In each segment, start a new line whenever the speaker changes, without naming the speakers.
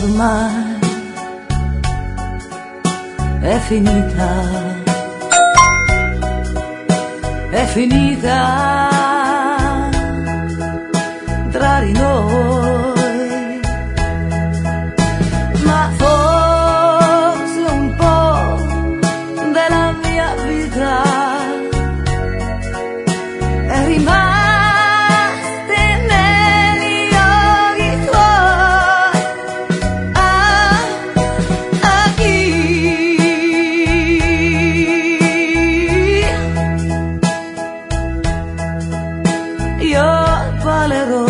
ormai è finita, è finita tra di noi, ma forse un po' della mia vita è rimasta valerò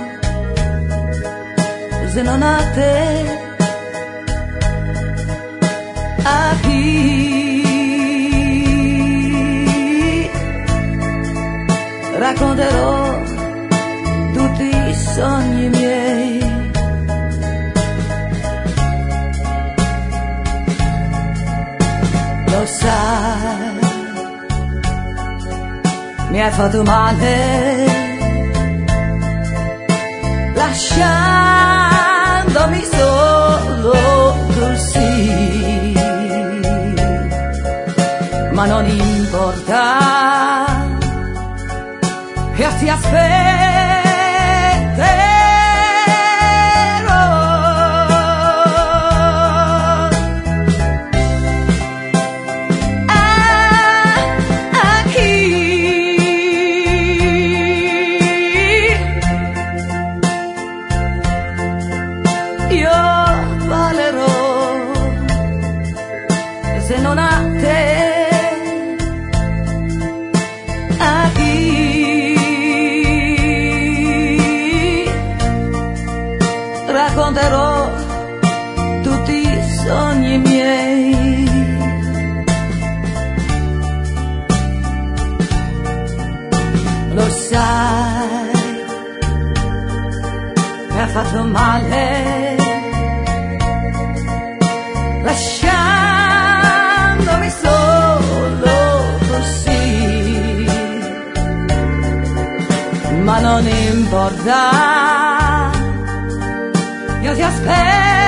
se non a te, a chi racconterò tutti i sogni miei. Lo sai, mi hai fatto male lasciandomi solo così, ma non importa, io ti aspetterò. A chi io valerò se non a te, a chi racconterò tutti i sogni miei. Lo sai, mi ha fatto male lasciandomi solo così, ma non importa, io ti aspetto.